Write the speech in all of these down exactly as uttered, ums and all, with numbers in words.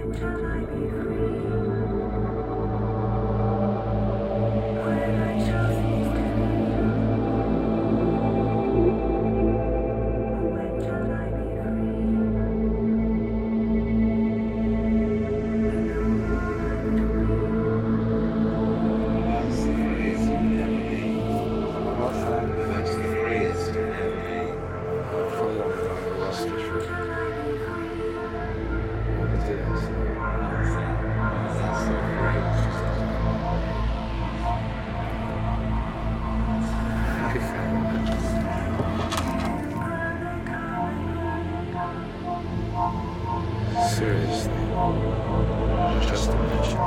Seriously, just imagine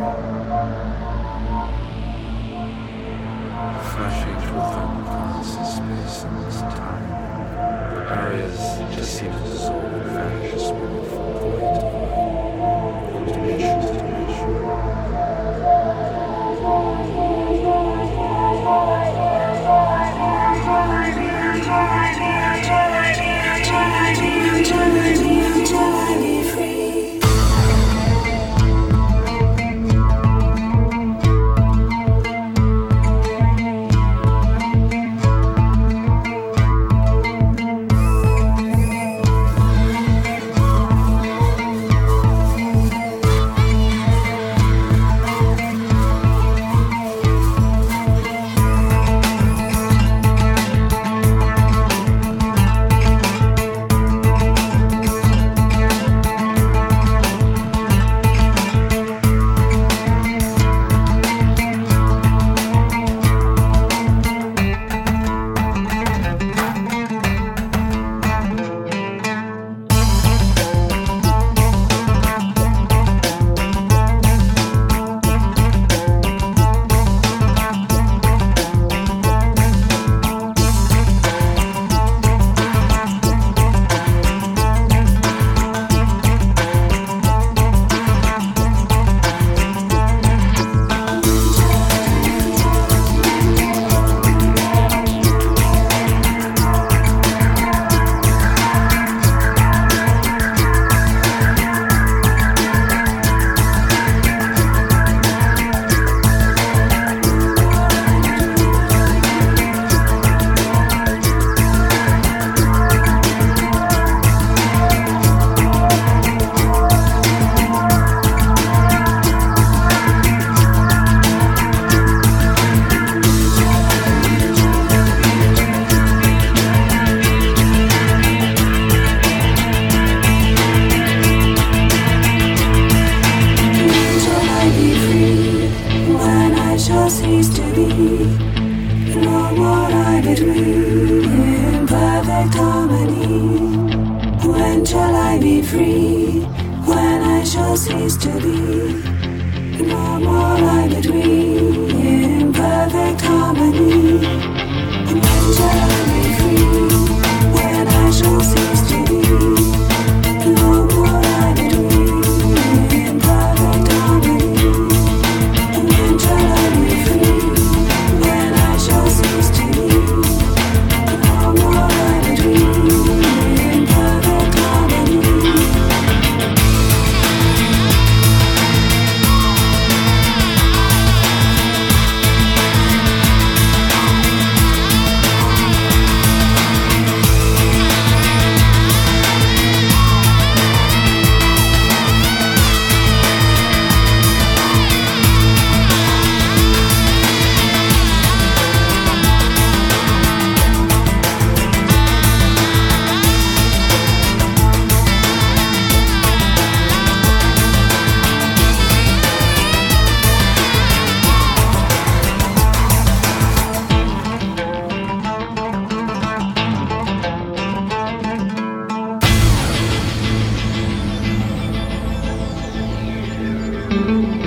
flashing through thunderclouds in space and time. The barriers just seem to dissolve and vanish as we move from void to void, from dimension to cease to be. Nor what I between in perfect harmony. When shall I be free? When I shall cease to be. Nor what I between in perfect harmony. When shall I be free? When I shall cease to be. Nor what I between in perfect harmony. When shall I be free? When I shall cease to be. Nor what I between in perfect harmony. Thank you.